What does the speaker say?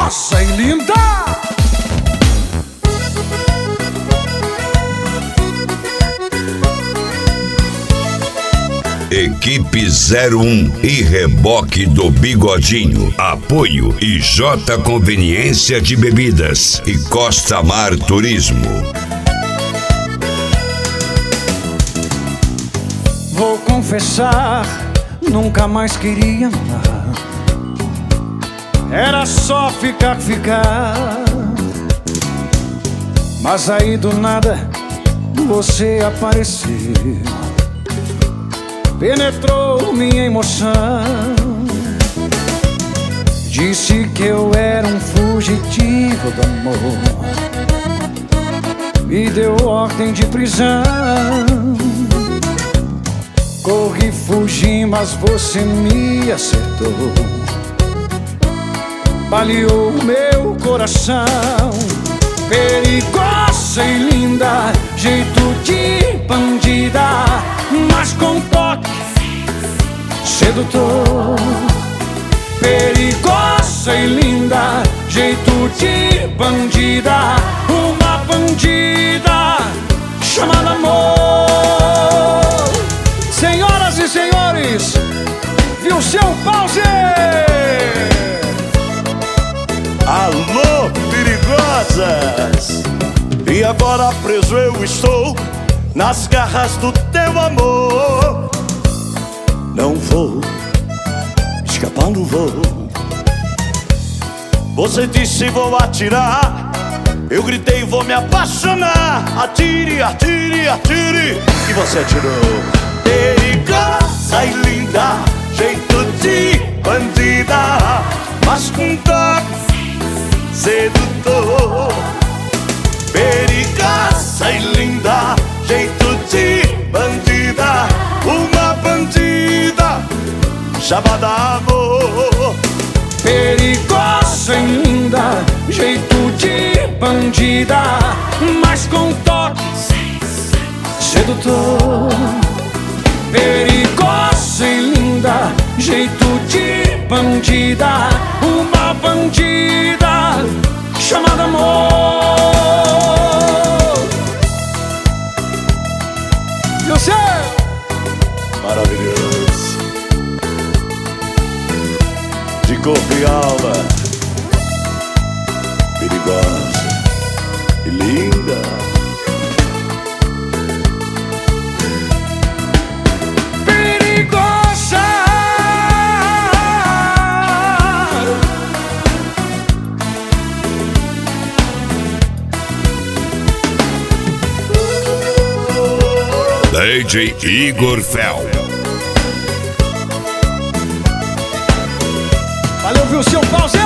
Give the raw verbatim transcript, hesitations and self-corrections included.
perigosa e linda. Equipe zero um e Reboque do Bigodinho. Apoio I J Conveniência de Bebidas e Costa Mar Turismo. Vou confessar, nunca mais queria amar. Era só ficar, ficar. Mas aí do nada você apareceu, penetrou minha emoção. Disse que eu era um fugitivo do amor, me deu ordem de prisão. Corri, fugi, mas você me acertou, baleou meu coração. Perigosa e linda, jeito de bandida, mas com toque sedutor. Perigosa e linda, jeito de bandida, uma bandida chamada amor. Senhoras e senhores, viu seu pause? Alô, perigosas! E agora preso eu estou nas garras do teu amor. Não vou, escapar não vou. Você disse vou atirar, eu gritei vou me apaixonar. Atire, atire, atire, e você atirou. Perigosa e linda, jeito de bandida, mas com toque sedutor. Perigosa e linda, jeito de bandida, uma bandida chamada amor. Perigosa e linda, jeito de bandida, mas com toque sedutor. Perigosa e linda, jeito de bandida, uma bandida chamada amor. E você? Maravilhoso, de corpo e alma, perigosa e linda. D J Igor Fel. Valeu, viu seu pause?